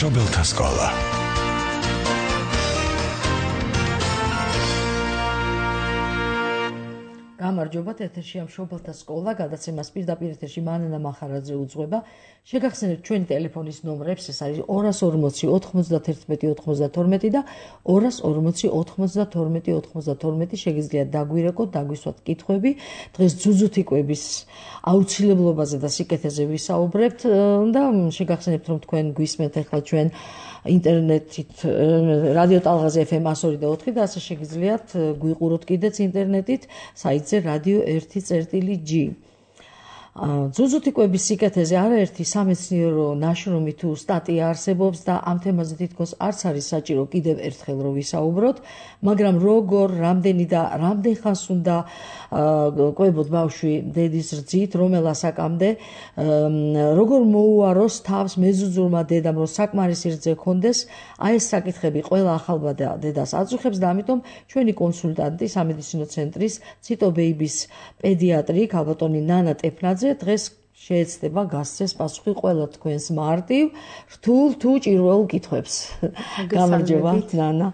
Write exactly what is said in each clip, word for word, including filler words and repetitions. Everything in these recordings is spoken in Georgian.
მშობელთა სკოლა. გამარჯობათ, ეთერშია მშობელთა სკოლა, გადაცემას პირდაპირ ეთერში მანანა მახარაძე უძღვება. შეგახსენებთ ჩვენი ტელეფონის ნომრებს, ეს არის ორას ორმოცი ოთხმოცდათერთმეტი ოცდათორმეტი და ორას ორმოცი ოთხმოცდათორმეტი ოცდათორმეტი. შეგიძლიათ დაგვირეკოთ, დაგვისვათ კითხვები. დღეს ძუძუთიკვების აუცილებლობაზე და სიკეთეზე ვისაუბრებთ და შეგახსენებთ, რომ თქვენ გვისმენთ ახლა ჩვენ ინტერნეტით რადიო ტალღაზე ეფ ემ εκατო ორი და ოთხი და ასე შეგიძლიათ გვიყუროთ კიდეც ინტერნეტით საიტზე რადიო ერთი წერტილი ჯი. ძუძუთიკვების სიკეთეზე არაერთი სამეცნიერო ნაშრომი თუ სტატია არსებობს და ამ თემაზე თითქოს არც არის საჭირო კიდევ ერთხელ რომ ვისაუბროთ, მაგრამ როგორ, რამდენი და რამდენ ხანს უნდა ყვებოდ ბავშვი დედის რძით, რომელ ასაკამდე, როგორ მოუაროს თავს მეზუძურმა დედამ, რომ საკმარისი რძე ქონდეს, აი ეს საკითხები ყველა ახალბა დედას აწუხებს და ამიტომ ჩვენი კონსულტანტი სამედიცინო ცენტრის ციტო ბეიბის პედიატრი ქალბატონი ნანა ტეფნაძე დღეს შეეცდება გასცეს პასუხი ყველა თქვენს მარტივ, რთულ თუ ჭირველ კითხვებს. გამარჯობა, ნანა.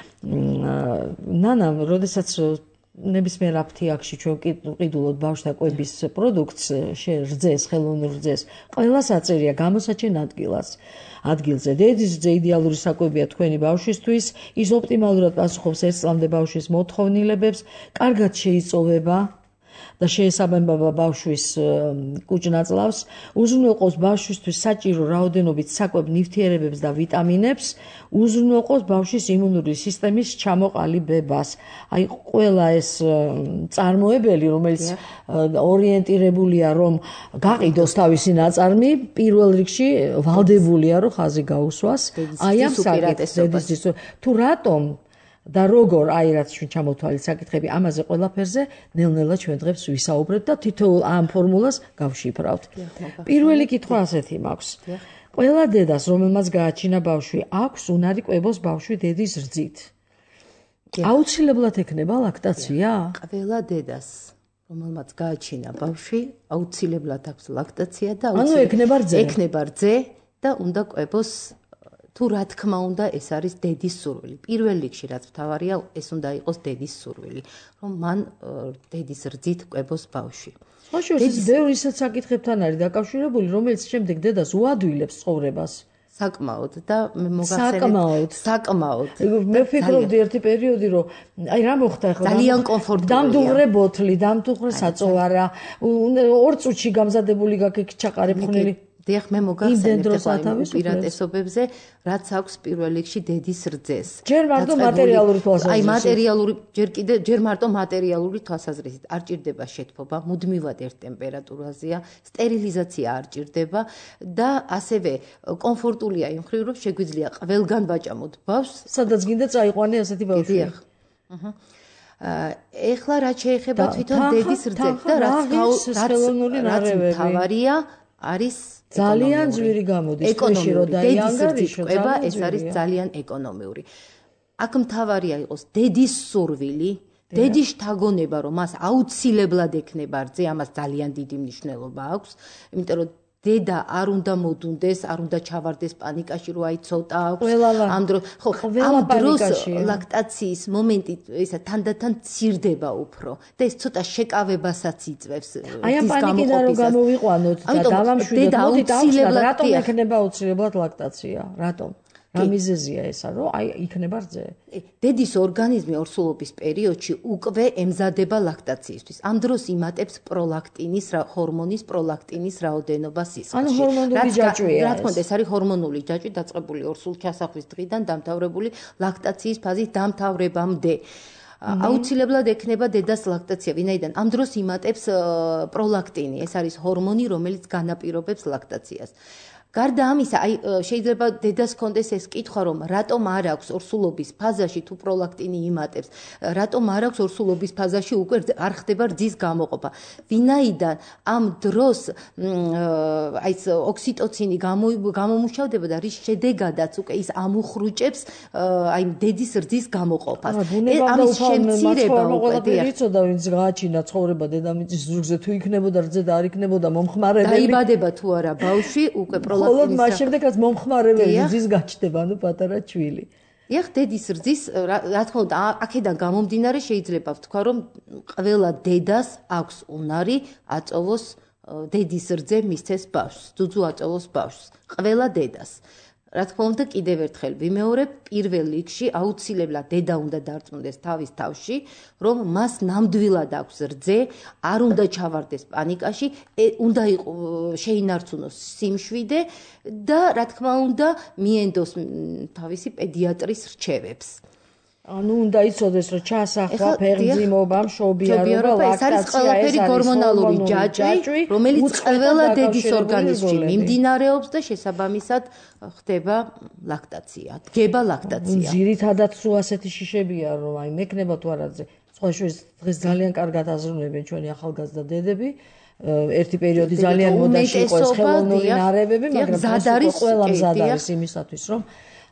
ნანა, როდესაც ნებისმიერ აფთიაქში ჩვენ ვყიდულობთ ბავშვთა კვების პროდუქტს, რძეს, ხელოვნურ რძეს, ყველას აწერია გამოსაჩენ ადგილას. ადგილზე დედის რძე იდეალური საკვებია თქვენი ბავშვისთვის, ის ოპტიმალურად პასუხობს ერთ წლამდე ბავშვის მოთხოვნილებებს, კარგად შეიწოვება და შეესაბამება ბავშვის კუჭ-ნაწლავს, უზრუნველყოფს ბავშვისთვის საჭირო რაოდენობით საკვებ ნივთიერებებს და ვიტამინებს, უზრუნველყოფს ბავშვის იმუნური სისტემის ჩამოყალიბებას. აი ყველა ეს წარმოებელი, რომელიც ორიენტირებულია რომ გაყიდოს თავისი ნაწარმი, პირველ რიგში ვალდებულია რომ ხაზი გაუსვას. აი ამ საკითხს თუ რატომ და როგორ, აი რაც ჩვენ ჩამოთვალეთ საკითხები, ამაზე ყველაფერზე ნელ-ნელა ჩვენ დღეს ვისაუბრებთ და თითოეულ ამ ფორმულას გავშიფრავთ. პირველი კითხვა ასეთი მაქვს. ყველა დედას, რომელმაც გააჩინა ბავშვი, აქვს უნარი ყვებოს ბავშვი დედის რძით. აუცილებლად ექნება ლაქტაცია? ყველა დედას, რომელმაც გააჩინა ბავშვი, აუცილებლად აქვს ლაქტაცია და ანუ ექნება რძე. ექნება რძე და უნდა ყვებოს თუ რა თქმა უნდა ეს არის დედის სურვილი. პირველ რიგში რაც მთავარია, ეს უნდა იყოს დედის სურვილი, რომ მან დედის რძით ყვებოს ბავშვი. ხოშოს ბევრი ისეთ საკითხებთან არის დაკავშირებული, რომელიც შემდეგ დედას უადვილებს ცხოვრებას. საკმაოდ და მე მოგახსენებთ საკმაოდ. მე ვფიქრობდი ერთი პერიოდი, რომ აი რა მოხდა ახლა? ძალიან კომფორტულია. დამდუღრე ბოთლი, დამდუღრე საწოვარა, ორ წუთში გამზადებული გაქვს ჩაყარე ფხვნილი. დიახ, მე მოგახსენებთ უპირატესობებზე, რაც აქვს პირველ რიგში დედის რძეს. ჯერ მარტო მატერიალური თვალსაზრისით. აი მატერიალური, ჯერ კიდე ჯერ მარტო მატერიალური თვალსაზრისით არ ჭირდება შეთფობა, მუდმივად ერთ ტემპერატურაზეა, სტერილიზაცია არ ჭირდება და ასევე კომფორტულია იმ მხრივ, რომ შეგვიძლია ყველგან ვაჭამოთ ბავშვს, სადაც გინდა წაიყვანე ასეთი ბავშვი. დიახ. აჰა. ეხლა რა შეეხება თვითონ დედის რძეს და რაც რაც მთავარია არის ძალიან ძვირი გამოდის ქვეში რო დაიანგარი ყვება, ეს არის ძალიან ეკონომიური. აქ მთავარია იყოს დედის სურვილი, დედის შთაგონება, რომ მას აუცილებლად ექნება რძე, ამას ძალიან დიდი მნიშვნელობა აქვს, იმიტომ რომ დედა არ უნდა მოდუნდეს, არ უნდა ჩავარდეს პანიკაში, რომ აი ცოტა აქვს. ამ დროს, ხო, ამ დროს ლაქტაციის მომენტი ესა თანდათან მცირდება უფრო და ეს ცოტა შეკავებასაც იწვევს. აი ამ პანიკიდან რომ გამოვიყვანოთ და დავამშვიდოთ, მოდით აუცილებლად რატომ ექნება აუცილებლად ლაქტაცია? რატომ? რა მიზეზია ესა, რომ აი იქნება რძე? დედის ორგანიზმი ორსულობის პერიოდში უკვე ემზადება ლაქტაციისთვის. ამ დროს იმატებს პროლაქტინის ჰორმონის პროლაქტინის რაოდენობა სისხლში. ანუ ჰორმონული ჯაჭვია. რა თქმა უნდა, ეს არის ჰორმონული ჯაჭვი, დაწყებული ორსულ ჩასახვის დღიდან დამთავრებული ლაქტაციის ფაზის დამთავრებამდე. აუცილებლად ექნება დედას ლაქტაცია, ვინაიდან ამ დროს იმატებს პროლაქტინი, ეს არის ჰორმონი, რომელიც განაპირობებს ლაქტაციას. გარდა ამისა, აი შეიძლება დედას კონდეს ეს კითხვა, რომ რატომ არ აქვს ორსულობის ფაზაში თუ პროლაქტინი იმატებს, რატომ არ აქვს ორსულობის ფაზაში უკვე არ ხდება რძის გამოყოფა. ვინაიდან ამ დროს აი ეს ოქსიტოცინი გამომუშავდება და რის შედეგადაც უკვე ის ამუხრუჭებს აი დედის რძის გამოყოფას. ამის შემცირება უკვე დიახ. ვინც გააჩინა ცხოვრება დედამიწის ზურგზე თუ იქნებოდა რძე და არ იქნებოდა მომხმარებელი. დაიბადება თუ არა ბავშვი უკვე მხოლოდ მას შემდეგ რაც მომხმარებელი რძის გაჩნდება, ანუ პატარა ჩვილი. ეხ დედის რძის რა თქმა უნდა აქედან გამომდინარე შეიძლება ვთქვა რომ ყველა დედას აქვს უნარი აწოვოს დედის რძე მისცეს ბავშვს, ძუძუ აწოვოს ბავშვს, ყველა დედას. რა თქმა უნდა კიდევ ერთხელ ვიმეორებ, პირველ რიგში აუცილებლად დედა უნდა დარწმუნდეს თავის თავში, რომ მას ნამდვილად აქვს რძე, არ უნდა ჩავარდეს პანიკაში, უნდა შეინარჩუნოს სიმშვიდე და რა თქმა უნდა მიენდოს თავისი პედიატრის რჩევებს. ანუ უნდა იცოდეს რომ ჩასახვა, ფეხმძიმობა, მშობიარობა, ეს არის ყველაფერი გორმონალური ჯაჭვი, რომელიც ყველა დედის ორგანიზმში მიმდინარეობს და შესაბამისად ხდება ლაქტაცია, დგება ლაქტაცია. ძირითადად სულ ასეთი შიშებია რომ აი მექნება თუ არაძე. სხვა შორის დღეს ძალიან კარგად აზრუნებენ ჩვენი ახალგაზრდა დედები. ერთი პერიოდი ძალიან მოდაში იყო ეს ხელოვნური ნარევები, მაგრამ ყველა მზად არის იმისათვის რომ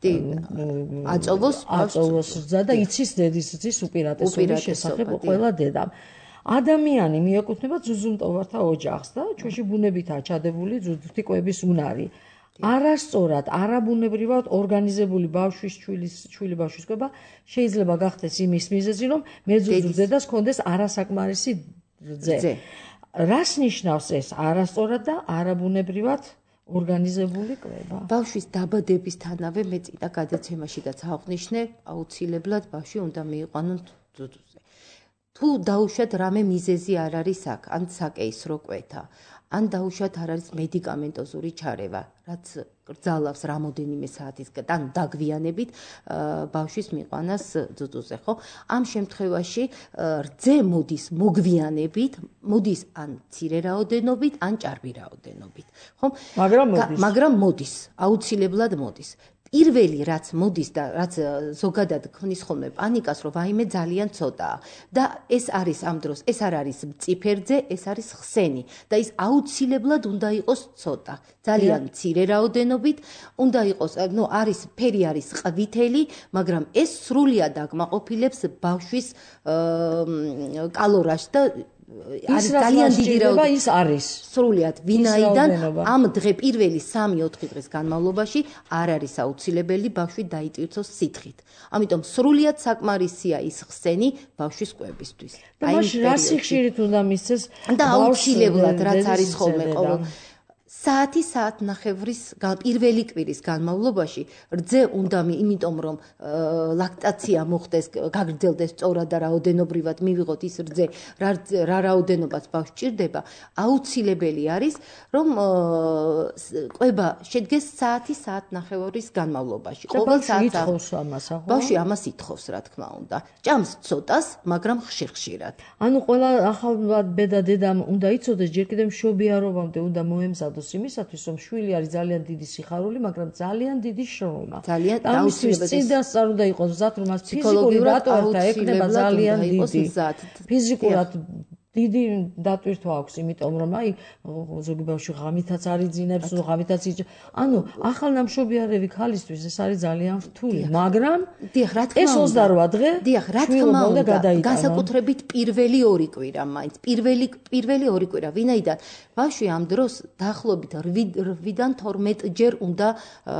აწოვოს აწოვოს რძა და იცის დედის რძის უპირატესობის შესახებ ყველა დედამ. ადამიანი მიეკუთვნება ძუძუმტოვართა ოჯახს და ჩვენში ბუნებითაა ჩადებული ძუძუთიკვების უნარი. არასწორად, არაბუნებრივად ორგანიზებული ბავშვის ჩვილის ჩვილი ბავშვის კვება შეიძლება გახდეს იმის მიზეზი, რომ მეძუძუ დედას ჰქონდეს არასაკმარისი რძე. რას ნიშნავს ეს არასწორად და არაბუნებრივად ორგანიზებული კვება? ბავშვის დაბადებისთანავე მე წინა გადაცემაშიდაც აღვნიშნე, აუცილებლად ბავშვი უნდა მიიყვანონ ძუძუზე. თუ დაუშვათ რამე მიზეზი არ არის აქ, ან საკეისრო კვეთა, ან დაუშვათ არ არის მედიკამენტოზური ჩარევა, რაც გრძალავს რამოდენიმე საათისგან, ან დაგვიანებით ბავშვის მიყვანას ძუძუზე, ხო? ამ შემთხვევაში რძე მოდის მოგვიანებით, მოდის ან მცირე რაოდენობით, ან ჭარბი რაოდენობით, ხო? მაგრამ მოდის. მაგრამ მოდის, აუცილებლად მოდის. პირველი რაც მოდის და რაც ზოგადად ქმნის ხოლმე პანიკას, რომ ვაიმე ძალიან ცოტაა და ეს არის ამ დროს, ეს არ არის მწიფერძე, ეს არის ხსენი და ის აუცილებლად უნდა იყოს ცოტა, ძალიან მცირე რაოდენობით, უნდა იყოს, ნუ არის ფერი არის ყვითელი, მაგრამ ეს სრულიად აკმაყოფილებს ბავშვის კალორიას და არის ძალიან დიდი რაოდენობა ის არის სრულიად ვინაიდან ამ დღე პირველი სამი ოთხი დღის განმავლობაში არ არის აუცილებელი ბავშვი დაიტვირთოს სითხით. ამიტომ სრულიად საკმარისია ის ხსენი ბავშვის კვებისთვის. და მაშინ რა სიხშირით უნდა მისცეს და აუცილებლად რაც არის ხოლმე ყოველ საათი საათნახევრის პირველი კვირის განმავლობაში რძე უნდა იმიტომ რომ ლაქტაცია მოხდეს, გაგრძელდეს სწორად და რაოდენობრივად მივიღოთ ის რძე, რა რაოდენობას ბავშვს ჭირდება, აუცილებელი არის რომ კვება შედგეს საათი საათნახევრის განმავლობაში. ყოველ საათს ამას, ხო? ბავშვი ამას ითხოვს, რა თქმა უნდა. ჭამს ცოტას, მაგრამ ხშირ-ხშირად. ანუ ყველა ახალ ბედა დედამ უნდა იცოდეს ჯერ კიდევ მშობიარობამდე უნდა მოემზადოს იმისათვის რომ შვილი არის ძალიან დიდი სიხარული, მაგრამ ძალიან დიდი შრომა. ძალიან დაუცილებლად წინასწარ უნდა იყოს მზად, რომ მას ფიზიკური დატვირთვა ექნება ძალიან დიდი. ფიზიკურად დიდი დატვირთვა აქვს, იმიტომ რომ აი ზოგი ბავშვი ღამითაც არიძინებს, ღამითაც ანუ ახალნამშობიარევი ქალისთვის ეს არის ძალიან რთული, მაგრამ დიახ, რა თქმა უნდა. ეს ოცდარვა დღე დიახ, რა თქმა უნდა, განსაკუთრებით პირველი ორი კვირა მაინც, პირველი პირველი ორი კვირა, ვინაიდან ბავშვი ამ დროს დაახლოებით რვიდან თორმეტ ჯერ უნდა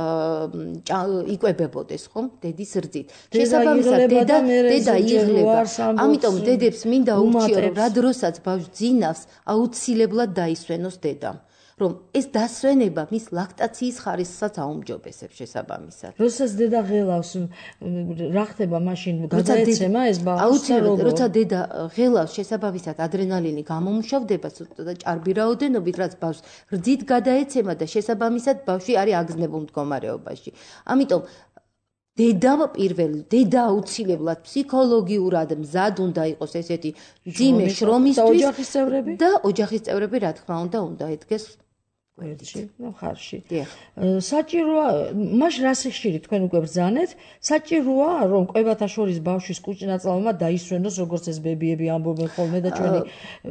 იკვებებოდეს, ხომ? დედის რძით. შესაბამისად, დედა დედა იღლება. ამიტომ დედებს მინდა ურჩიო, რომ რა დროსაც ბავშვი ძინავს, აუცილებლად დაისვენოს დედამ. რომ ეს დასვენება მის ლაქტაციის ხარისხსაც აუმჯობესებს შესაბამისად. როდესაც დედა ღელავს, რა ხდება მაშინ გადაეცემა ეს ბავშვს? აუცილებლად, როცა დედა ღელავს, შესაბამისად ადრენალინი გამომუშავდება და ჭარბი რაოდენობით, რაც ბავშვს რძით გადაეცემა და შესაბამისად ბავშვი არის აგზნებულ მდგომარეობაში. ამიტომ დედა პირველი, დედა აუცილებლად ფსიქოლოგიურად მზად უნდა იყოს ესეთი ძიმე შრომისთვის და ოჯახის წევრები, რა თქმა უნდა, უნდა ედგეს კვერდში, ნუ ხარში. საჭიროა, მაშინ რა სიხშირით თქვენ უკვე ბრძანეთ, საჭიროა რომ კვებათა შორის ბავშვის კუჭნაწლავმა დაისვენოს, როგორც ეს ბებიები ამბობენ ხოლმე და ჩვენი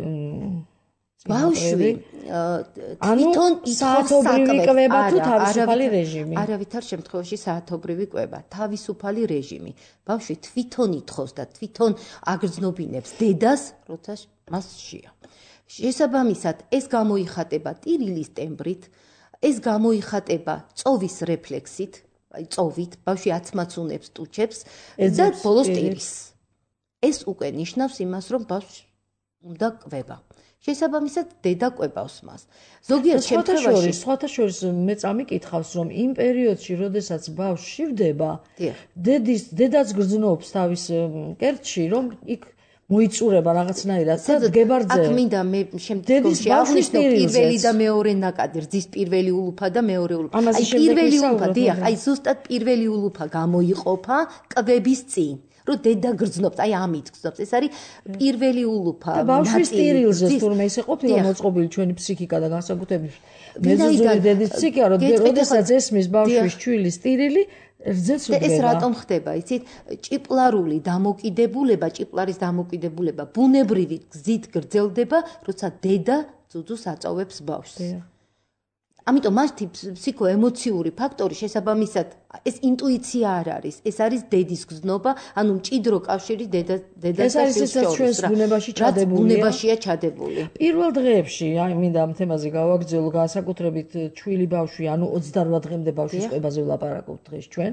ბავშვი თვითონ საათობრივი კვება თუ თავისუფალი რეჟიმი? არავითარ შემთხვევაში საათობრივი კვება, თავისუფალი რეჟიმი. ბავშვი თვითონ ითხოვს და თვითონ აგრძნობინებს დედას, როცა მას შეა. შესაბამისად, ეს გამოიხატება ტირილის ტემბრით, ეს გამოიხატება წოვის რეფლექსით, აი წოვით, ბავშვი აცმაცუნებს, ტუჩებს და ბოლოს ტირის. ეს უკვე ნიშნავს იმას, რომ ბავშვი უნდა კვება. შესაბამისად, დედა კვებავს მას. ზოგიერთ შემთხვევაში, სხვათა შორის მე წამიკითხავს, რომ იმ პერიოდში, როდესაც ბავშვი შივდება, დედის დედაც გრძნობს თავის კერტში, რომ იქ მოიწურება რაღაცნაირად და გებარძე. აქ მინდა მე შემდგომში აღვნიშნო პირველი და მეორე ნაკადი, რძის პირველი ულუფა და მეორე ულუფა. აი პირველი ულუფა, დიახ, აი ზუსტად პირველი ულუფა გამოიყოფა კვების წინ. რომ დედა გრძნობს, აი ამით გრძნობს. ეს არის პირველი ულუფა. და ბავშვის ტირილზე თურმე ისე ყოფილა მოწყობილი ჩვენი ფსიქიკა და განსაკუთრებით მეზოზოური დედის ფსიქიკა, რომ როდესაც ესმის ბავშვის ჩვილის ტირილი, რძეც უდგება. ეს რატომ ხდება, იცით? ჭიპლარული დამოკიდებულება, ჭიპლარის დამოკიდებულება ბუნებრივი გზით გრძელდება, როცა დედა ძუძუს აწოვებს ბავშვს. ამიტომ მათი ფსიქოემოციური ფაქტორი შესაბამისად ეს ინტუიცია არ არის, ეს არის დედის გზნობა, ანუ მჭიდრო კავშირი დედა დედასთან შორის. ეს არის ჩვენს ბუნებაში ჩადებული. ბუნებაშია ჩადებული. პირველ დღეებში, აი მინდა ამ თემაზე გავაგრძელო, განსაკუთრებით ჩვილი ბავშვი, ანუ ოცდარვა დღემდე ბავშვის კვებაზე ვლაპარაკობთ დღეს ჩვენ.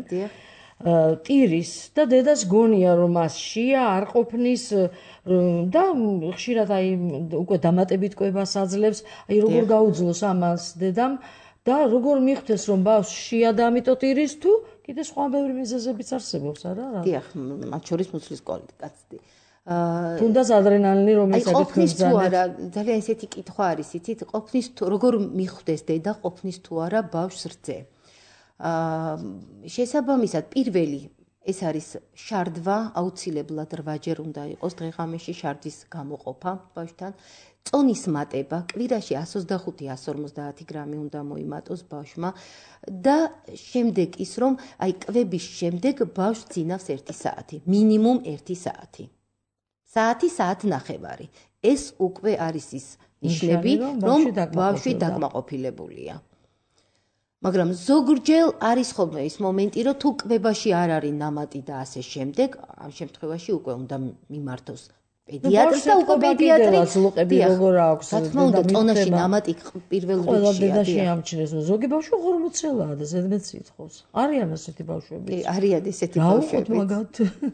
ტირის და დედას გონია, რომ მას შია არ ყოფნის და ხშირად აი უკვე დამატებით კვებას აძლევს, აი როგორ გაუძლოს ამას დედამ და როგორ მიხვდეს, რომ ბავშვს შია და ამიტომ ტირის თუ კიდე სხვა ბევრი მიზეზებიც არსებობს, არა? დიახ, მათ შორის მუცლის კაცდი. თუნდაც ადრენალინი რომელიც ყოფნის თუ არა, ძალიან ესეთი კითხვა არის, იცით, ყოფნის თუ როგორ მიხვდეს დედა ყოფნის თუ არა ბავშვს რძე. აა შესაბამისად პირველი ეს არის შარდვა, აუცილებლად რვაჯერ უნდა იყოს დღე-ღამეში შარდის გამოყოფა ბავშვთან. წონის მატება, კვირაში εκατს ოცდახუთი - εκατს ორმოცდაათი გრამი უნდა მოიმატოს ბავშვმა და შემდეგ ის რომ აი კვების შემდეგ ბავშვს ძინავს ერთი საათი, მინიმუმ ერთი საათი. საათი, საათნახევარი. ეს უკვე არის ის ნიშნები, რომ ბავშვი დაკმაყოფილებულია. მაგრამ ზოგჯერ არის ხოლმე ის მომენტი, რომ თუ კვებაში არ არის ნამატი და ასე შემდეგ, ამ შემთხვევაში უკვე უნდა მიმართოს პედიატრს და უკვე პედიატრი ზლუყები როგორ აქვს. რა თქმა უნდა, ტონაში ნამატი პირველ რიგშია. ყველა დედა შეამჩნევს, ზოგი ბავშვი ორმოც წელაა და ზედმეტ სიტყავს. არიან ასეთი ბავშვები. არიან ესეთი ბავშვები. მაგათ.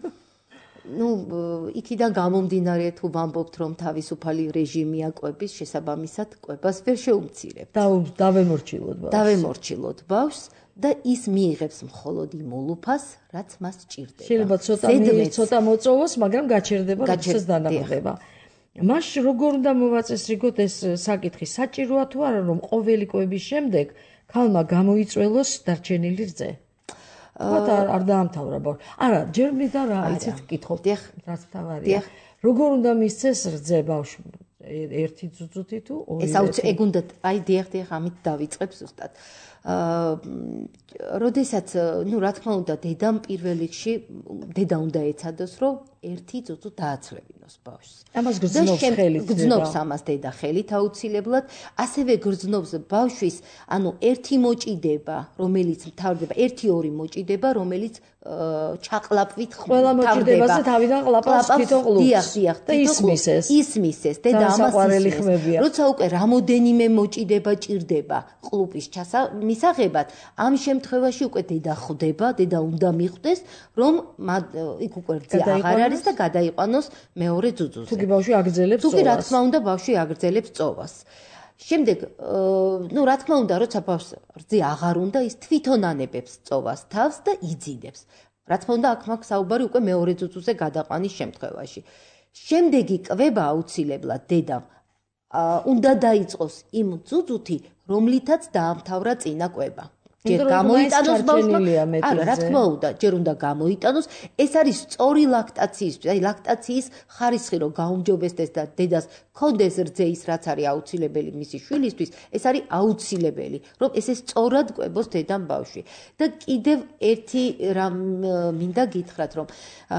ну, იქიდან გამომდინარე თუ ვამბობთ, რომ თავისუფალი რეჟიმია კვების, შესაბამისად კვებას ვერ შეუმცირებთ. და დავემორჩილოთ ბავშვს. დავემორჩილოთ ბავშვს და ის მიიღებს მხოლოდ იმ ულუფას, რაც მას ჭირდება. შეიძლება ცოტა ცოტა მოწოვოს, მაგრამ გაჩერდება, როდესაც დანახვდება. მაშ როგორ უნდა მოვაწესრიგოთ ეს საკითხი? საჭიროა თუ არა, რომ ყოველი კვების შემდეგ ქალმა გამოიწველოს დარჩენილი რძე? ხოთა არ დაამთავრა ბავშვი. არა, ჯერ მინდა რა, იცით, კითხობ, რაც თავარია. როგორ უნდა მისცეს რძე ბავშვი? ერთი ძუძუთი თუ ორი? ეს აუცილებლად ეგ უნდა, აი დიახ, დიახ, ამით დავიწყებ ზუსტად. აა, როდესაც, ну, რა თქმა უნდა, დედამ პირველ რიგში დედა უნდა ეცადოს, რომ ერთი ძუძუ დააცვლებინოს ბავშვს. ამას გრძნობს ხელით. გრძნობს ამას დედა ხელით აუცილებლად, ასევე გრძნობს ბავშვის, ანუ ერთი მოჭიდება, რომელიც მთავრდება, ერთი-ორი მოჭიდება, რომელიც ჩაყლაპვით ხდება. ყველა მოჭიდებას თავიდან ყლაპავს თვითონ ყლუპს. დიახ, დიახ, და ისმის ეს. ისმის ეს, დედა ამას ისმის. როცა უკვე რამოდენიმე მოჭიდება ჭირდება ყლუპის მისაღებად, ამ შემთხვევაში უკვე დედა ხვდება, დედა უნდა მიხვდეს, რომ იქ უკვე რძე აღარ არის და გადაიყვანოს მეორე ძუძუზე. თუკი ბავშვი აგრძელებს წოვას. თუკი რა თქმა უნდა ბავშვი აგრძელებს წოვას. შემდეგ, ну, რა თქმა უნდა, როცა ბავშვს რძე აღარ უნდა, ის თვითონ ანებებს წოვას თავს და იძინებს. რა თქმა უნდა, აქ მაქვს საუბარი უკვე მეორე ძუძუზე გადაყვანის შემთხვევაში. შემდეგი კვება აუცილებლად დედამ უნდა დაიწყოს იმ ძუძუთი, რომლითაც დაამთავრა წინა კვება. ჯერ გამოიტანოს ბავშვმა, არა, რა თქმა უნდა, ჯერ უნდა გამოიტანოს, ეს არის სწორი ლაქტაციისთვის, აი ლაქტაციის ხარისხი რომ გაუმჯობესდეს და დედას კონდეს რძე ის რაც არის აუცილებელი მისი შვილისთვის, ეს არის აუცილებელი, რომ ესე სწორად კვებოს დედამ ბავშვი. და კიდევ ერთი რამ მინდა გითხრათ, რომ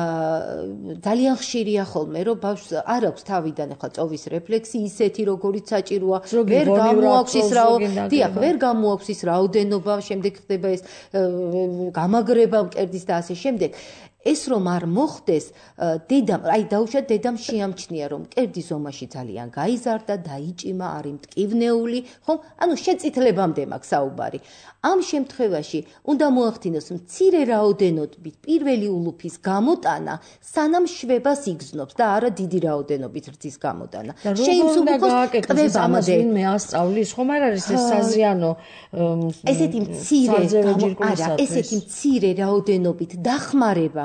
ძალიან ხშირია ხოლმე, რომ ბავშვს არ აქვს თავიდან ახლა წოვის რეფლექსი ისეთი როგორიც საჭიროა, ვერ გამოაქვს ის რაო, დიახ, ვერ გამოაქვს ის რაოდენობა, შემდეგ ხდება ეს გამაგრება მკერდის და ასე შემდეგ. ეს რომ არ მოხდეს, დედამ, აი დაუშვათ დედამ შეამჩნია რომ მკერდის ზომაში ძალიან გაიზარდა, დაიჭიმა, არის მტკივნეული, ხომ? ანუ შეწითლებამდე მაქვს საუბარი. ამ შემთხვევაში უნდა მოახდინოს მცირე რაოდენობით პირველი ულუფის გამოტანა, სანამ შვებას იგრძნობს და არა დიდი რაოდენობით რძის გამოტანა. შეიმსუბუქოს ტყვება ამას ვინმე ასწავლის, ხომ არ არის ეს საზიანო ესეთი მცირე არა, ესეთი მცირე რაოდენობით დახმარება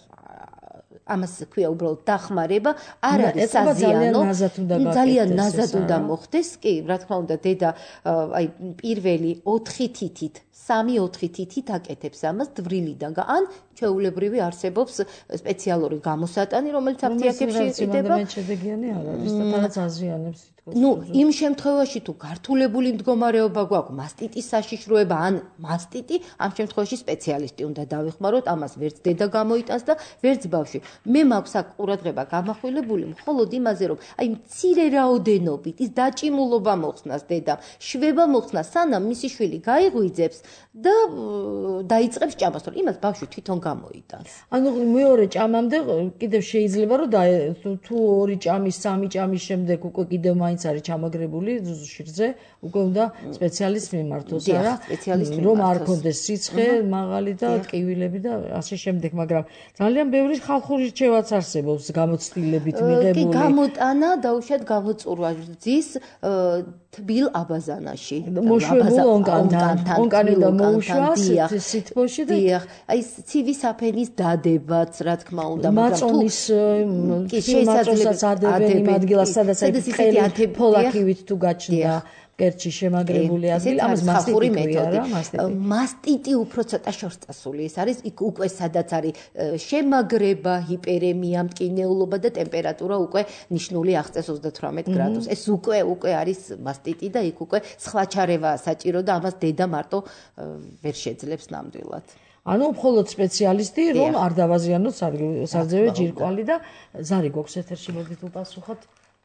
ამას ქვია უბრალოდ დახმარება არ არის საზიანო ძალიან ნაზად უნდა მოხდეს კი რა თქმა უნდა დედა აი პირველი ოთხი თითით სამი ოთხი თითით აკეთებს ამას დვრილიდან ან ჩვეულებრივი არსებობს სპეციალური გამოსატანი რომელიც აფთიაქებში იყიდება მე შედეგიანი არ არის და თანაც აზიანებს თითქოს ну იმ შემთხვევაში თუ გართულებული მდგომარეობა გვაქვს მასტიტის საშიშროება ან მასტიტი ამ შემთხვევაში სპეციალისტი უნდა დავეხმაროთ ამას ვერც დედა გამოიტანს და ვერც ბავშვი მე მაქვს აქ ყურადღება გამახვილებული მხოლოდ იმაზე რომ აი მცირე რაოდენობით ის დაჭიმულობა მოხსნას დედამ შვება მოხსნას სანამ მისი შვილი გაიღვიძებს და დაიწყებს ჭამას რომ იმას ბავშვი თვითონ გამოიტანს ანუ მეორე ჭამამდე კიდევ შეიძლება რომ თუ ორი ჭამის სამი ჭამის შემდეგ უკვე კიდევ მაინც არის ჩამაგრებული შირზე უკვე უნდა სპეციალისტს მიმართოს არა რომ არ კონდეს სიცხე მაღალი და ტკივილები და ასე შემდეგ მაგრამ ძალიან ბევრი ხალხური რჩევაც არსებობს გამოცდილებით მიღებული კი გამოტანა დაუშვათ გამოწურვა რძის თბილ აბაზანაში მოშვებულ ონკანთან ონკანი და მოუშვას სითბოში და აი ცივი საფენის დადებაც რა თქმა უნდა მაგრამ თუ კი შესაძლოა ადებენ იმ ადგილას სადაც აი ფხელი ფოლაკივით თუ გაჩნდა კერჩი შემაგრებული ადგილი ამას მასტიტი ქვია რა მასტიტი მასტიტი უფრო ცოტა შორსწასული ეს არის იქ უკვე სადაც არის შემაგრება ჰიპერემია მტკივნეულობა და ტემპერატურა უკვე ნიშნული აღწევს ოცდათვრამეტ გრადუსს ეს უკვე უკვე არის მასტიტი და იქ უკვე სხვა ჩარევაა საჭირო და ამას დედა მარტო ვერ შეძლებს ნამდვილად ანუ მხოლოდ სპეციალისტი რომ არ დავაზიანოთ სარძევე ჯირკვალი და ზარი გვაქვს ეთერში მოდით უპასუხოთ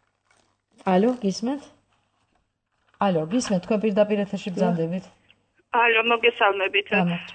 ალო გისმენთ ალო, გისმენთ, თქვენ პირდაპირ ეთერში ბრძანდებით. ალო, მოგესალმებით.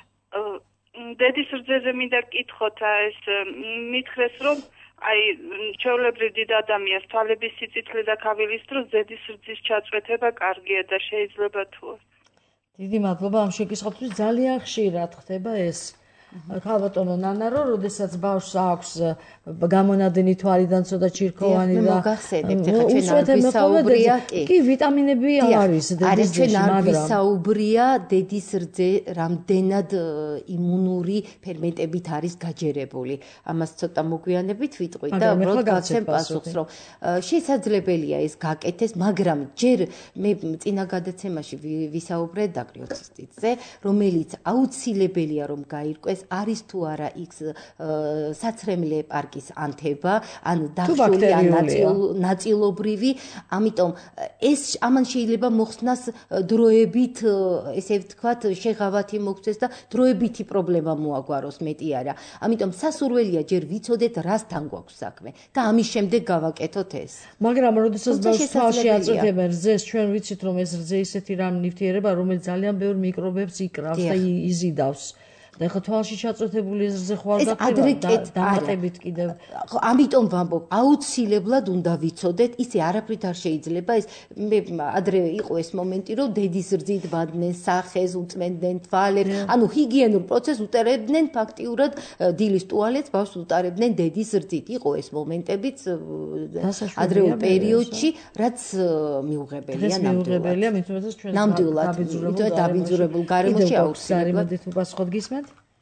დედის რძეზე მინდა გკითხოთ, ეს მითხრეს, რომ აი ჩვეულებრივ დიდ ადამიანს თვალების სიწითლე და ქავილის დროს დედის რძის ჩაწვეთება კარგია და შეიძლება თუ. დიდი მადლობა ამ შეკითხვისთვის, ძალიან ხშირად ხდება ეს. ხალბატონო ნანარო, როდესაც ბავშვს აქვს გამონადენი თვალიდან ცოტა ჩირქოვანი და მოგახსენებთ, ეხლა ჩვენ არ ვისაუბრია, კი, ვიტამინები არის დედის რძეში, მაგრამ არ ვისაუბრია დედის რძე რამდენად იმუნური ფერმენტებით არის გაჯერებული. ამას ცოტა მოგვიანებით ვიტყვი და უბრალოდ გაცემ პასუხს, რომ შესაძლებელია ეს გაკეთეს, მაგრამ ჯერ მე წინა გადაცემაში ვისაუბრე დაკრიოცისტიტზე, რომელიც აუცილებელია რომ გაირკვეს არის თუ არა იქ საცრემლე პარკის ანთება, ან დახშული ან ნაწილობრივი, ამიტომ ეს ამან შეიძლება მოხსნას დროებით, ესე ვთქვათ, შეღავათი მოგვცეს და დროებითი პრობლემა მოაგვაროს მეტი არა. ამიტომ სასურველია ჯერ ვიცოდეთ რასთან გვაქვს საქმე და ამის შემდეგ გავაკეთოთ ეს. მაგრამ როდესაც ბავშვს თვალში აწვეთებენ რძეს, ჩვენ ვიცით რომ ეს რძე ისეთი რამ ნივთიერება, რომელიც ძალიან ბევრ მიკრობებს იკრავს და იზიდავს. და ხო თვალში ჩაწვეთებული რძე ხო არ გახდება დამატებით კიდევ ამიტომ ვამბობ აუცილებლად უნდა ვიცოდეთ ისე არაფრით არ შეიძლება ეს მე ადრე იყო ეს მომენტი რომ დედის რძით ბადდნენ სახეს უწმენდნენ თვალებს ანუ ჰიგიენურ პროცესს უტარებდნენ ფაქტიურად დილის ტუალეტს ბავშვს უტარებდნენ დედის რძით იყო ეს მომენტებიც ადრეულ პერიოდში რაც მიუღებელია ნამდვილად ნამდვილად დაბინძურებულ გარემოში აუცილებლად უპასუხოთ გისმენთ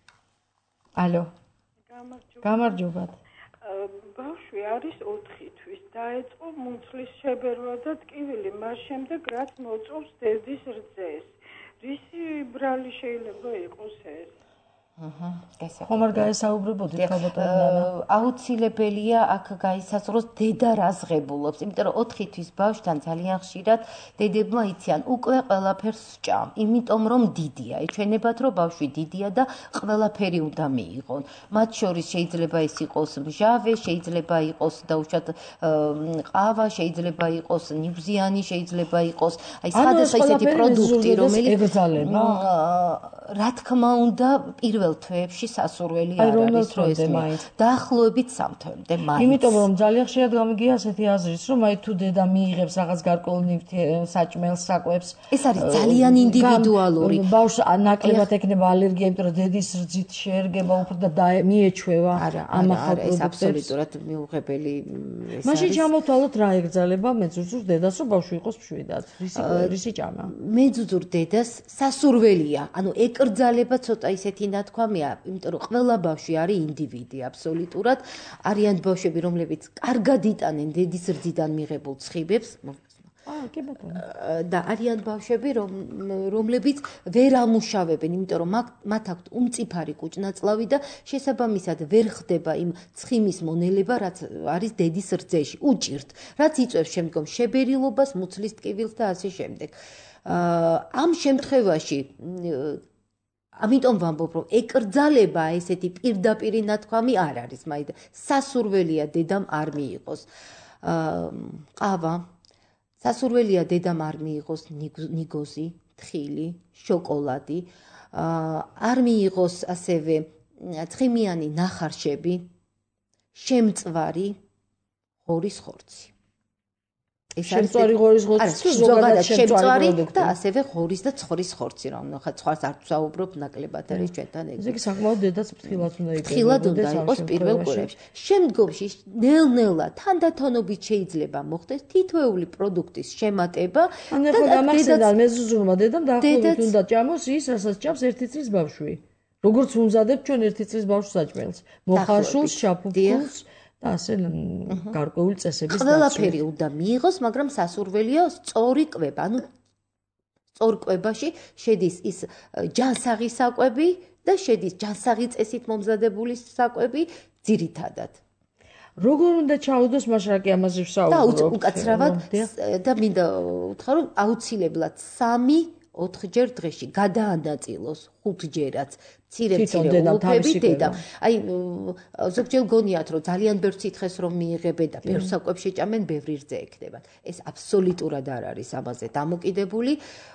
ალო გამარჯობათ ბავშვი არის ოთხი თვის დაეწყო მუნცლის შებერვა და ტკივილი მას შემდეგ რაც მოწოვს დედის რძეს რისი ბრალი შეიძლება იყოს ეს აჰა, გასაგებია. ხომ არ გაესაუბრებოდით ხალბატონო? აუცილებელია აქ გაისაზღვროს დედა რა ზღებულობს, იმიტომ რომ ოთხი თვის ბავშვთან ძალიან ხშირად დედებმა იციან უკვე ყველაფერს სჭამ, იმიტომ რომ დიდია. ეჩვენებათ რომ ბავშვი დიდია და ყველაფერი უნდა მიიღონ. მათ შორის შეიძლება ეს იყოს მჟავე, შეიძლება იყოს დაუშვათ ყავა, შეიძლება იყოს ნივზიანი, შეიძლება იყოს აი სხვადასხვა ისეთი პროდუქტი, რომელიც ეგზალება. რა თქმა უნდა პირველ პირველ თვეებში სასურველი არ არის რო ეს დაახლოებით სამ თვემდე მაინც. იმიტომ რომ ძალიან ხშირად გამიგია ასეთი აზრიც, რომ აი თუ დედა მიიღებს რაღაც გარკვეულ საჭმელს, საკვებს, ეს არის ძალიან ინდივიდუალური. ბავშვს ნაკლებად ექნება ალერგია, იმიტომ რომ დედის რძით შეერგება უფრო და მიეჩვევა ამ ახალ პროდუქტებს. ეს აბსოლუტურად მიუღებელი ეს არის. მაშინ ჩამოთვალოთ რა ეგრძალება მეძუძურ დედას, რომ ბავშვი იყოს მშვიდად. რისი ჭამა? მეძუძურ დედას სასურველია. ანუ ეკრძალება ცოტა ისეთი ნათქვამია, იმიტომ რომ ყველა ბავშვი არის ინდივიდი აბსოლუტურად. არიან ბავშვები, რომლებიც კარგად იტანენ დედის რძიდან მიღებულ ცხიბებს. აა, კი ბატონო. და არიან ბავშვები, რომლებიც ვერ ამუშავებენ, იმიტომ რომ მათ აქვთ უმწიფარი კუჭნაწლავი და შესაბამისად ვერ ხდება იმ ცხიმის მონელება, რაც არის დედის რძეში, უჭირთ, რაც იწვევს შემდგომ შებერილობას, მუცლის ტკივილს და ასე შემდეგ. ამ შემთხვევაში ამიტომ ვამბობ, რომ ეკრძალება ესეთი პირდაპირი ნათქვამი არ არის, მაინც სასურველია დედამ არ მიიღოს ყავა, სასურველია დედამ არ მიიღოს ნიგოზი, თხილი, შოკოლადი, არ მიიღოს ასევე ცხიმიანი ნახარშები, შემწვარი, ღორის ხორცი. შემწვარი ღორის ხორცი, ზოგადად შემწვარი და ასევე ღორის და ცხრის ხორცი, რომ ნახეთ, ცხარს არ ვსაუბრობ, ნაკლებად არის ჩვენთან ეგ. ესე იგი საკმაოდ დედაც ფრთხილად უნდა იყოს. ფრთხილად უნდა იყოს პირველ კვირებში. შემდგომში ნელ-ნელა თანდათანობით შეიძლება მოხდეს თითოეული პროდუქტის შემატება და გამახსენდა მეძუძურმა დედამ დაახლოებით უნდა ჭამოს ის, რასაც ჭამს ერთი წლის ბავშვი. როგორც უმზადებთ ჩვენ ერთი წლის ბავშვს საჭმელს, მოხარშულს, შაფუფულს და ასე გარკვეული წესების დაცვა. ყველაფერი უნდა მიიღოს, მაგრამ სასურველია სწორი კვება. ანუ სწორ კვებაში შედის ის ჯანსაღი საკვები და შედის ჯანსაღი წესით მომზადებული საკვები ძირითადად. როგორ უნდა ჩაუდოს მაშრაკი ამაზე ვსაუბრობთ? და უკაცრავად და მინდა უთხრა რომ აუცილებლად სამი ოთხჯერ დღეში გადაანაწილოს ხუთჯერაც მცირე-მცირე ულუფები დედამ. აი ზოგჯერ გონიათ რომ ძალიან ბევრ სითხეს რომ მიიღებენ და ბევრ საკვებს შეჭამენ, ბევრი რძე ექნებათ. ეს აბსოლუტურად არ არის ამაზე დამოკიდებული.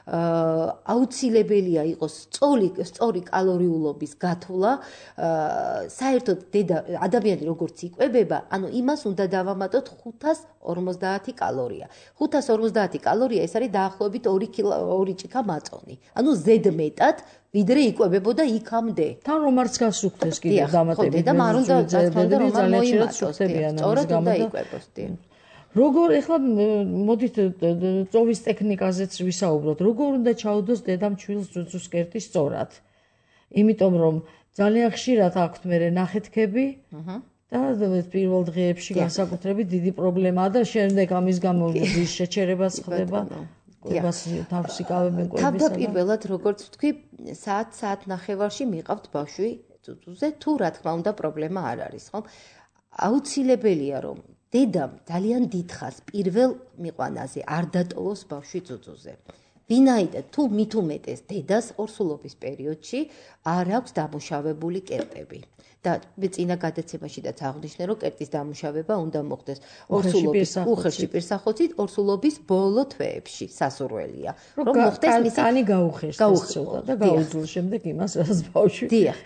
აუცილებელია იყოს სწორი სწორი კალორიულობის გათვლა. საერთოდ დედა ადამიანი როგორც იკვებება, ანუ იმას უნდა დავამატოთ ხუთას ორმოცდაათი კალორია. ხუთას ორმოცდაათი კალორია ეს არის დაახლოებით ორი ჭიქა მაწონი. ანუ ზედმეტად ვიდრე იკვებებოდა იქამდე. თან რომ არც გასუქდეს კიდე დამატებით. და მარ უნდა ძალიან მოიმატოს. სწორად უნდა იკვებოს. როგორ ეხლა მოდით წოვის ტექნიკაზეც ვისაუბროთ. როგორ უნდა ჩაუდოს დედამ ჩვილს ძუძუს კერტი სწორად. იმიტომ რომ ძალიან ხშირად აქვთ მერე ნახეთქები და პირველ დღეებში განსაკუთრებით დიდი პრობლემაა და შემდეგ ამის გამო შეჩერებას ხდება. კვებას თავსი კავებენ კვებისა. თავდაპირველად როგორც ვთქვი, საათ საათ ნახევარში მიყავთ ბავშვი ძუძუზე, თუ რა თქმა უნდა პრობლემა არ არის, ხო? აუცილებელია რომ დედამ ძალიან დიდხანს პირველ მიყვანაზე არ დატოვოს ბავშვი ძუძუზე. ვინაიდან თუ მით უმეტეს დედას ორსულობის პერიოდში არ აქვს დამუშავებული კერპები. და მე წინა გადაცემაშიდაც აღვნიშნე, რომ კერტის დამუშავება უნდა მოხდეს ორსულობის უხეში პირსახოცით, ორსულობის ბოლო თვეებში სასურველია. რომ მოხდეს მისი კანი გაუხეს და გაუძლოს შემდეგ იმას, რაც ბავშვი. დიახ.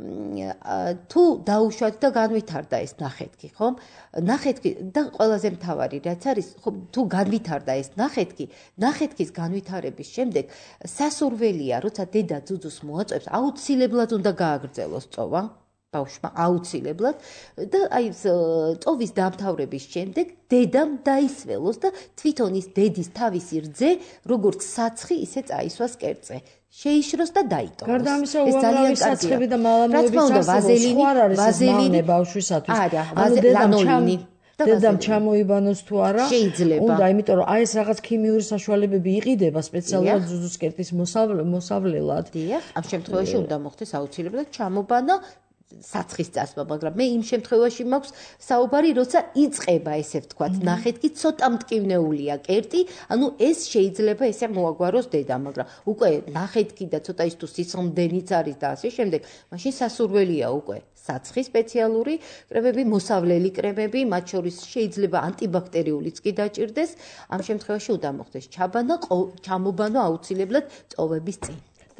თუ დაუშვათ და განვითარდა ეს ნახეთქი, ხომ? ნახეთქი და ყველაზე მთავარი რაც არის, ხო, თუ განვითარდა ეს ნახეთქი, ნახეთქის განვითარების შემდეგ სასურველია, როცა დედა ძუძუს მოაწევს, აუცილებლად უნდა გააგრძელოს წოვა. ბავშვმა აუცილებლად და აი წოვის დამთავრების შემდეგ დედამ დაისველოს და თვითონ ის დედის თავისი რძე როგორც საცხი ისე წაისვას კერტზე. შეიშროს და დაიტოვოს. გარდა ამისა, უამრავი საცხები და მალამოების ვაზელინი, ვაზელინი ბავშვისათვის. არა, ლანოლინი. დედამ ჩამოიბანოს თუ არა, შეიძლება. უნდა, იმიტომ რომ აი ეს რაღაც ქიმიური საშუალებები იყიდება სპეციალურად ძუძუს კერტის მოსავლელად. დიახ, ამ შემთხვევაში უნდა მოხდეს აუცილებლად ჩამობანა საცხის წასვლა, მაგრამ მე იმ შემთხვევაში მაქვს საუბარი, როცა იწყება ესე ვთქვათ, ნახეთქი ცოტა მტკივნეულია კერტი, ანუ ეს შეიძლება ესე მოაგვაროს დედამ, მაგრამ უკვე ნახეთქი და ცოტა ის თუ სისხლდენიც არის და ასე შემდეგ, მაშინ სასურველია უკვე საცხის სპეციალური კრემები, მოსავლელი კრემები, მათ შორის შეიძლება ანტიბაქტერიულიც კი დაჭირდეს, ამ შემთხვევაში უნდა მოხდეს ჩაბანა, ჩამობანო აუცილებლად წოვების წინ.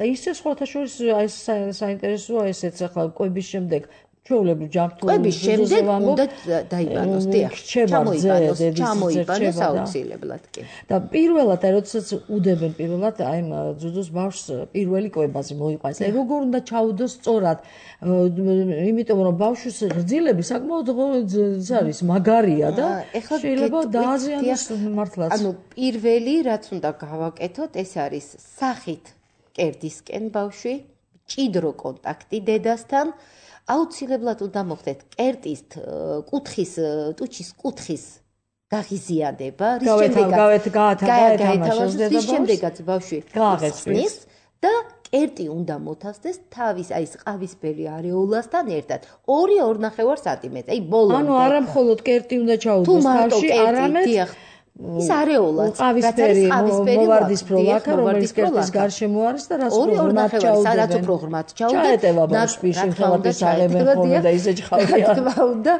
და ისე სხვათა შორის აი საინტერესოა ესეც ახლა კვების შემდეგ ჩვეულებრივ ჯანმრთელობის კვების შემდეგ უნდა დაიბანოს, დიახ, ჩამოიბანოს, ჩამოიბანოს აუცილებლად კი. და პირველად აი როდესაც უდებენ პირველად აი ძუძუს ბავშვს პირველი კვებაზე მოიყვანს. აი როგორ უნდა ჩაუდოს სწორად, იმიტომ რომ ბავშვის ღრძილები საკმაოდ ის არის მაგარია და შეიძლება დააზიანოს მართლაც. ანუ პირველი რაც უნდა გავაკეთოთ, ეს არის სახით კერდისკენ ბავშვი, ჭიდრო კონტაქტი დედასთან. აუცილებლად უნდა მოხდეთ კერტის კუთხის ტუჩის კუთხის გაღიზიანება, რის შემდეგაც გაეთამაშოს რის შემდეგაც ბავშვი გაღეცვის და კერტი უნდა მოთავსდეს თავის აი ყავისფერი არეოლასთან ერთად ორი ორ ნახევარ სანტიმეტრი. აი ბოლომდე. ანუ არა მხოლოდ კერტი უნდა ჩაუდოს თავში, არამედ ის არეოლაც, ყავისფერი მოვარდისფრო ლაქა, რომელიც კერტის გარშემო არის და რაც ღრმად ჩაუდენ. რაც უფრო ღრმად ჩაუდენ. ჩაეტევა ბავშვი შემთხვევაში აღებენ ხოლმე და ისე ჩხავია. რა თქმა უნდა,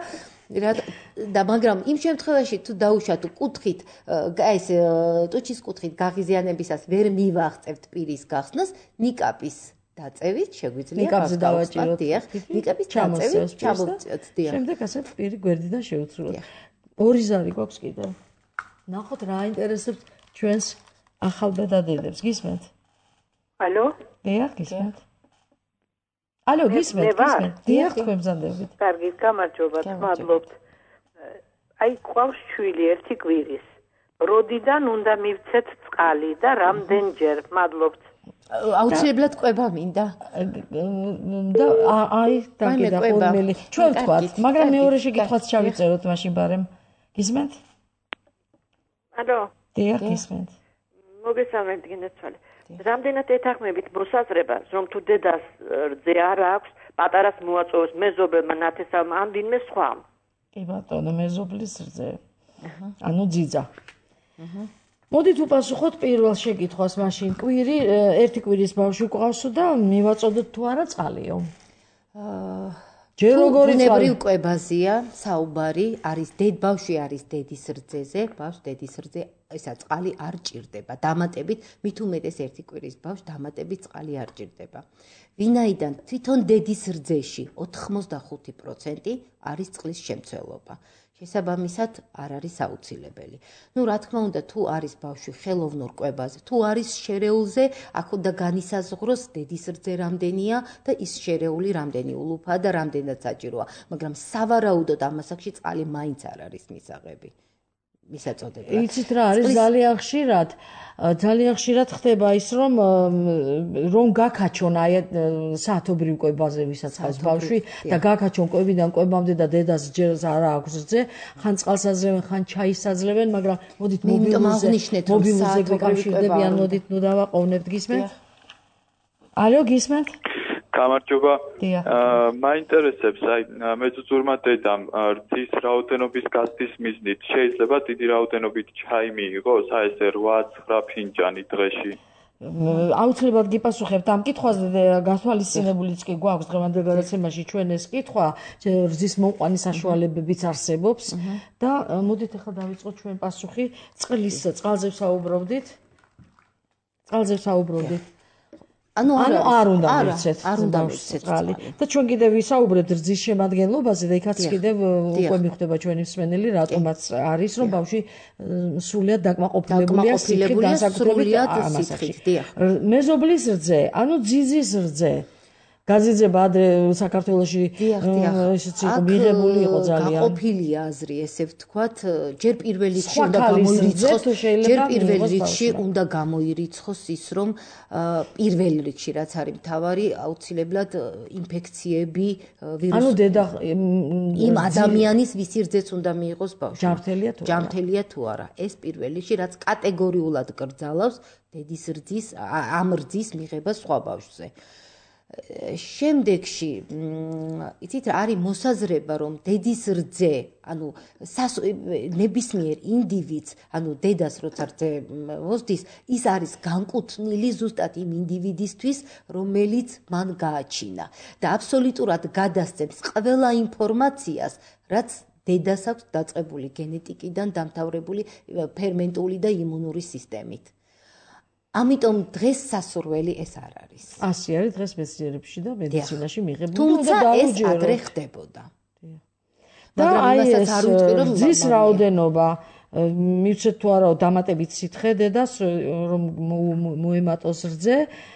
და მაგრამ იმ შემთხვევაში თუ დაუშვათ კუთხით, ეს ტუჩის კუთხით გაღიზიანებისას ვერ მივაღწევთ პირის გახსნას, ნიკაპის დაწევით შეგვიძლია ნიკაპზე დავაჭიროთ. ნიკაპის დაწევით ჩამოვწიოთ, დიახ. შემდეგ ასე პირი გვერდიდან შევცვლოთ. ორი ზარი გვაქვს კიდევ. ნახოთ რა ინტერესებს ჩვენს ახალბედადედებს. გისმენთ? ალო? დიახ, გისმენთ. ალო, გისმენთ, გისმენთ. დიახ, თქვენ მზადებით. კარგი, გამარჯობა, მადლობთ. აი, ყავს შვილი ერთი კვირის. როდიდან უნდა მივცეთ წყალი და რამდენჯერ? მადლობთ. აუცილებლად კვება მინდა. და აი, დაგიდა ხოლმე. ჩვენ ვთქვათ, მაგრამ მეორე შეკითხვაც ჩავიწეროთ მაშინ ბარემ. გისმენთ? ალო? დიახ, გისმენთ. მოგესალმებით, გინდაცვალე. რამდენად ეთანხმებით მოსაზრებას, რომ თუ დედას რძე არ აქვს, პატარას მოაწოვოს მეზობელმა ნათესავმა ან ვინმე სხვამ? კი ბატონო, მეზობლის რძე. ანუ ძიძა. მოდით უპასუხოთ პირველ შეკითხვას მაშინ. კვირი, ერთი კვირის ბავშვი გვყავსო და მივაწოდოთ თუ არა წყალიო? აა ჯერ როგორი ბუნებრივ კვებაზეა საუბარი, არის დედ ბავშვი არის დედის რძეზე, ბავშვს დედის რძე ისა წყალი არ ჭირდება. დამატებით, მით უმეტეს ერთი კვირის ბავშვს დამატებით წყალი არ ჭირდება. ვინაიდან თვითონ დედის რძეში ოთხმოცდახუთი პროცენტი არის წყლის შემცველობა. შესაბამისად არ არის აუცილებელი. ნუ რა თქმა უნდა, თუ არის ბავშვი ხელოვნურ კვებაზე, თუ არის შერეულზე, აქ უნდა განისაზღვროს დედის რძე რამდენია და ის შერეული რამდენი ულუფაა და რამდენად საჭიროა, მაგრამ სავარაუდოდ ამასაკში წყალი მაინც არ არის მისაღები. მისაწოდება. იცით რა არის ძალიან ხშირად, ძალიან ხშირად ხდება ის, რომ რომ გაკაჩონ აი საათობრივ კვებაზე ვისაც ხავს ბავშვი და გაკაჩონ კვებიდან კვებამდე და დედას ჯერ არ აქვს რძე, ხან წყალს აძლევენ, ხან ჩაის აძლევენ, მაგრამ მოდით მობილურზე მობილურზე გვეკავშირდებიან, მოდით ნუ დავაყოვნებთ, გისმენთ? ალო, გისმენთ? გამარჯობა. მაინტერესებს, აი მეწუწურმა დედამ რძის რაოდენობის გაზრდის მიზნით შეიძლება დიდი რაოდენობით ჩაი მიიღოს, აი ესე რვა ცხრა ფინჯანი დღეში. აუცილებლად გიპასუხებთ ამ კითხვაზე, გათვალისწინებულიც კი გვაქვს დღევანდელ გადაცემაში ჩვენ ეს კითხვა, რძის მომყვანის საშუალებებიც არსებობს და მოდით ახლა დავიწყოთ ჩვენ პასუხი. წყლის წყალზე ვსაუბრობდით. წყალზე ვსაუბრობდით. ანუ არ უნდა მივცეთ არ უნდა მივცეთ წყალი და ჩვენ კიდევ ვისაუბრებთ რძის შემადგენლობაზე და იქაც კიდევ უკვე მიხვდება ჩვენი მსმენელი რატომაც არის რომ ბავშვი სრულიად დაკმაყოფილებულია სითხით განსაკუთრებით მეზობლის რძე ანუ ძიძის რძე გაზიძება ადრე საქართველოში ისიც იყო მიღებული იყო ძალიან გაყოფილია აზრი ესე ვთქვათ ჯერ პირველ რიგში უნდა გამოირიცხოს ჯერ პირველ რიგში უნდა გამოირიცხოს ის რომ პირველ რიგში რაც არის მთავარი აუცილებლად ინფექციები ვირუსი ანუ დედა იმ ადამიანის ვისი რძეც უნდა მიიღოს ბავშვი ჯანმრთელია თუ ჯანმრთელია თუ არა ეს პირველ რიგში რაც კატეგორიულად კრძალავს დედის რძის ამ რძის მიღებას სხვა ბავშვზე შემდეგში იცით რა არის მოსაზრება რომ დედის რძე ანუ ნებისმიერ ინდივიდს ანუ დედას როცა რძე მოსდის ის არის განკუთვნილი ზუსტად იმ ინდივიდისთვის რომელიც მან გააჩინა და აბსოლუტურად გადასცემს ყველა ინფორმაციას რაც დედას აქვს დაწყებული გენეტიკიდან დამთავრებული ფერმენტული და იმუნური სისტემით ამიტომ დღეს სასურველი ეს არ არის. ასე არის დღეს მეცნიერებში და მედიცინაში მიღებული თუმცა ეს ადრე ხდებოდა. და აი ეს ძის რაოდენობა მივცეთ თუ არა დამატებით სითხე დედას რომ მოემატოს რძე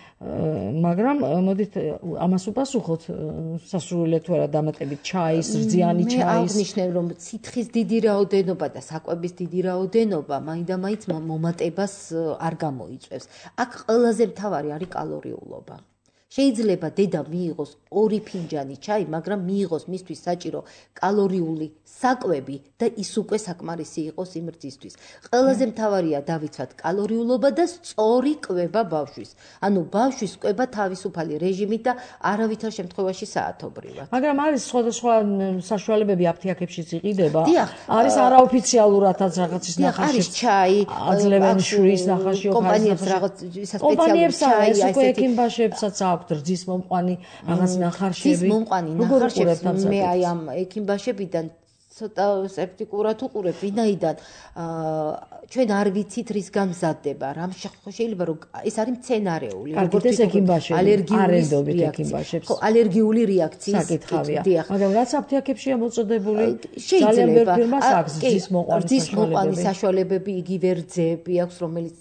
მაგრამ მოდით ამას უპასუხოთ სასურველია თუ არა დამატებით ჩაის რძიანი ჩაის მე აღნიშნე რომ სითხის დიდი რაოდენობა და საკვების დიდი რაოდენობა მაინდა-მაინც მომატებას არ გამოიწვევს. აქ ყველაზე მთავარი არის კალორიულობა. შეიძლება დედა მიიღოს ორი ფინჯანი ჩაი, მაგრამ მიიღოს მისთვის საჭირო კალორიული საკვები და ის უკვე საკმარისი იყოს იმ რძისთვის. ყველაზე მთავარია დავიცვათ კალორიულობა და სწორი კვება ბავშვის. ანუ ბავშვის კვება თავისუფალი რეჟიმით და არავითარ შემთხვევაში საათობრივად. მაგრამ არის სხვადასხვა საშუალებები აფთიაქებშიც იყიდება. არის არაოფიციალურადაც რაღაცის ნახაში. არის ჩაი, აძლევენ შვილის ნახაში, კომპანიებს რაღაც სპეციალური ჩაი, ასეთი ექიმბაშებსაც აქვს რძის მომყვანი რაღაც ნახარშები. რძის მომყვანი ნახარშებს მე აი ამ ექიმბაშებიდან ცოტა სეპტიკურად უყურებ, ვინაიდან ჩვენ არ ვიცით რის გამზადდება, რამ შეიძლება რომ ეს არის მცენარეული, როგორც არენდობით ექიმბაშებს. ხო, ალერგიული რეაქციის საკითხავია. მაგრამ რაც აფთიაქებშია მოწოდებული, ძალიან ბევრ ფირმას აქვს რძის მომყვანის საშუალებები, იგივე რძეები აქვს, რომელიც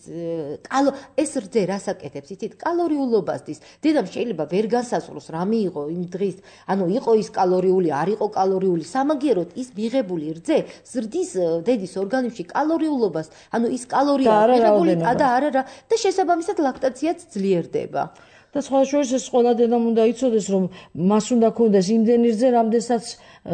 ეს რძე რას აკეთებს, იცით, კალორიულობასთვის. დედამ შეიძლება ვერ განსაზღვროს რა მიიღო იმ დღის, ანუ იყო ის კალორიული, არ იყო კალორიული, სამაგიეროდ ის მიღებული რძე ზრდის დედის ორგანიზმში კალორიულობას, ანუ ის კალორია მიღებული და არა რა და შესაბამისად ლაქტაციაც ძლიერდება. და სხვა შორის ეს ყველა დედამ უნდა იცოდეს, რომ მას უნდა ქონდეს იმდენი რძე, რამდენსაც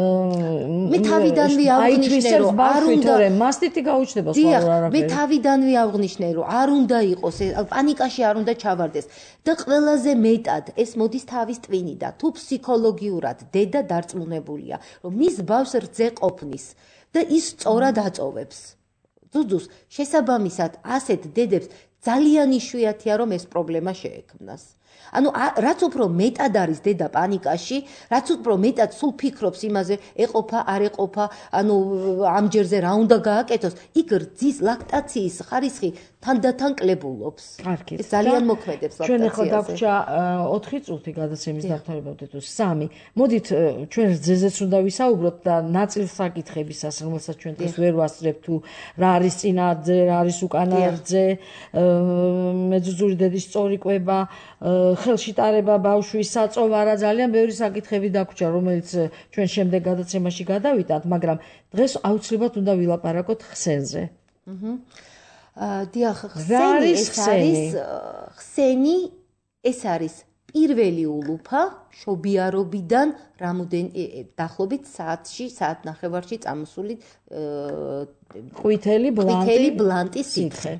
მე თავიდანვე აღნიშნე, რომ არ უნდა მასტიტი გაუჩნდება სხვა არაფერი. მე თავიდანვე აღნიშნე, რომ არ უნდა იყოს, პანიკაში არ უნდა ჩავარდეს და ყველაზე მეტად ეს მოდის თავის ტვინიდან, თუ ფსიქოლოგიურად დედა დარწმუნებულია, რომ მის ბავშვს რძე ყოფნის და ის სწორად აწოვებს. ძუძუს შესაბამისად ასეთ დედებს ძალიან იშვიათია რომ ეს პრობლემა შეექმნას. ანუ რაც უფრო მეტად არის დედა პანიკაში, რაც უფრო მეტად სულ ფიქრობს იმაზე, ეყოფა, არ ეყოფა, ანუ ამ ჯერზე რა უნდა გააკეთოს, იქ რძის ლაქტაციის ხარისხი თანდათან კლებულობს. ეს ძალიან მოქმედებს ლაქტაციაზე. ჩვენ ახლა დაგვრჩა ოთხი წუთი გადაცემის დამთავრებამდე თუ სამი. მოდით ჩვენ რძეზეც უნდა ვისაუბროთ და ნაწილ საკითხებისას, რომელსაც ჩვენ დღეს ვერ ვასწრებთ, თუ რა არის წინა რძე, რა არის უკანა რძე, მეძუძური დედის სწორი კვება, ხელში ტარება ბავშვის საწოვარა, ძალიან ბევრი საკითხები დაგვრჩა, რომელიც ჩვენ შემდეგ გადაცემაში გადავიტანთ, მაგრამ დღეს აუცილებლად უნდა ვილაპარაკოთ ხსენზე. აჰა. დიახ, ხსენი ეს არის ხსენი ეს არის პირველი ულუფა შობიარობიდან რამოდენი დაახლოებით საათში, საათნახევარში წამოსული ყვითელი ბლანტის სითხე.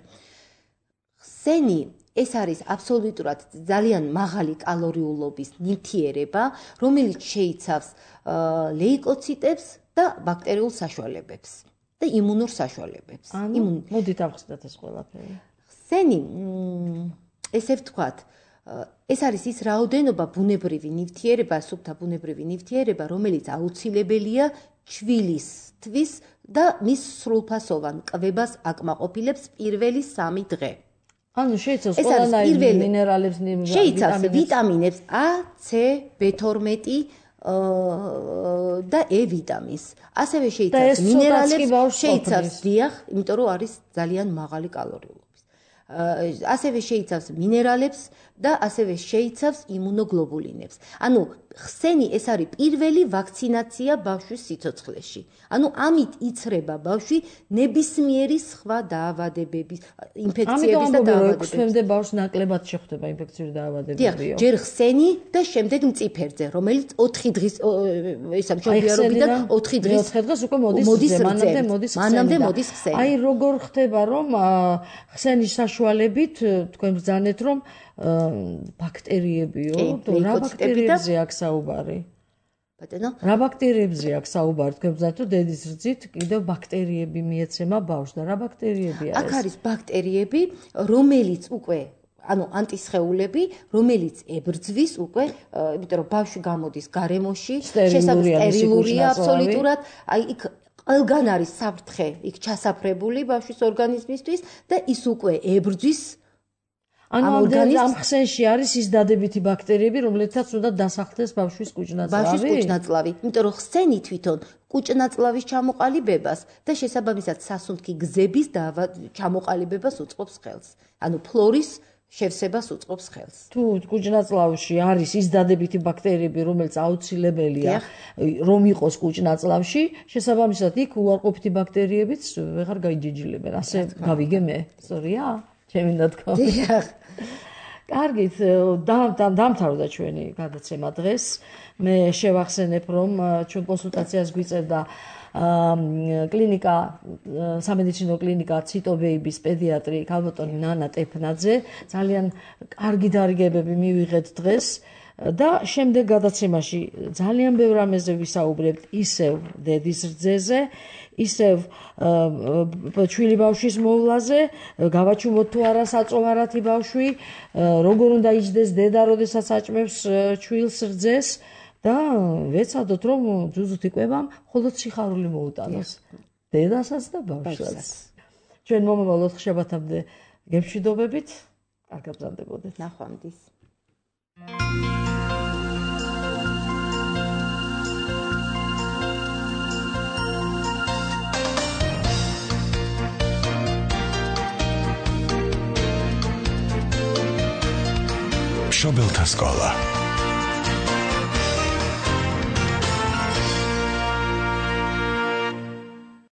ხსენი ეს არის აბსოლუტურად ძალიან მაღალი კალორიულობის ნივთიერება, რომელიც შეიცავს ლეიკოციტებს და ბაქტერიულ საშუალებებს და იმუნურ საშუალებებს. მოდით ავხსნათ ეს ყველაფერი. ხსენი, ესე ვთქვათ, ეს არის ის რაოდენობა ბუნებრივი ნივთიერება, სუფთა ბუნებრივი ნივთიერება, რომელიც აუცილებელია ჩვილისთვის და მის სრულფასოვან კვებას აკმაყოფილებს პირველი სამი დღე. ანუ შეიცავს ყველანაირ მინერალებს, შეიცავს ვიტამინებს A, C, B twelve და E ვიტამინს. ასევე შეიცავს მინერალებს, შეიცავს დიახ, იმიტომ რომ არის ძალიან მაღალი კალორიულობის. ასევე შეიცავს მინერალებს და ასევე შეიცავს იმუნოგლობულინებს. ანუ ხსენი ეს არის პირველი ვაქცინაცია ბავშვის სიცოცხლეში. ანუ ამით იცრება ბავშვი ნებისმიერი სხვა დაავადებების, ინფექციების და დაავადებების. ხსნამდე ბავშვს ნაკლებად შეხვდება ინფექციური დაავადებებიო. ჯერ ხსენი და შემდეგ მწიფერძე, რომელიც ოთხი დღის ისა მშობიარობიდან ოთხი დღის ოთხი დღეს უკვე მოდის მანამდე მოდის ხსენი. მანამდე მოდის ხსენი. აი როგორ ხდება რომ ხსენის საშუალებით თქვენ ბრძანეთ რომ ბაქტერიებიო, რა ბაქტერიებზე აქვს საუბარი? ბატონო, რა ბაქტერიებზე აქვს საუბარი? თქვენ ბრძანეთ რომ დედის რძით კიდევ ბაქტერიები მიეცემა ბავშვს და რა ბაქტერიებია ეს? აქ არის ბაქტერიები, რომელიც უკვე ანუ ანტისხეულები, რომელიც ებრძვის უკვე, იმიტომ რომ ბავშვი გამოდის გარემოში, სტერილურია აბსოლუტურად, აი იქ ყველგან არის საფრთხე, იქ ჩასაფრებული ბავშვის ორგანიზმისთვის და ის უკვე ებრძვის ანუ ამ ხსენში არის ის დადებითი ბაქტერიები, რომლებთაც უნდა დასახლდეს ბავშვის კუჭნაწლავი. ბავშვის კუჭნაწლავი, იმიტომ რომ ხსენი თვითონ კუჭნაწლავის ჩამოყალიბებას და შესაბამისად სასუნთქი გზების ჩამოყალიბებას უწყობს ხელს. ანუ ფლორის შევსებას უწყობს ხელს. თუ კუჭნაწლავში არის ის დადებითი ბაქტერიები, რომელიც აუცილებელია რომ იყოს კუჭნაწლავში, შესაბამისად იქ უარყოფითი ბაქტერიებიც ვეღარ გაიჯიჯილებენ. ასე გავიგე მე, სწორია? ჩემი ნათქვამი. დიახ. კარგით, დამთავრდა ჩვენი გადაცემა დღეს. მე შევახსენებ, რომ ჩვენ კონსულტაციას გვიწევდა კლინიკა, სამედიცინო კლინიკა ციტობეიბის პედიატრი ქალბატონი ნანა ტეფნაძე. ძალიან კარგი დარიგებები მივიღეთ დღეს და შემდეგ გადაცემაში ძალიან ბევრ რამეზე ვისაუბრებთ, ისევ დედის რძეზე, ისევ ჩვილი ბავშვის მოვლაზე, გავაჩუმოთ თუ არა საწოვარათი ბავშვი, როგორ უნდა იჯდეს დედა, როდესაც აჭმევს ჩვილს რძეს და ვეცადოთ, რომ ძუძუთი კვებამ მხოლოდ სიხარული მოუტანოს დედასაც და ბავშვსაც. ჩვენ მომავალ ოთხშაბათამდე გემშვიდობებით, კარგად გრძანდებოდეთ. ნახვამდის. შობელთა სკოლა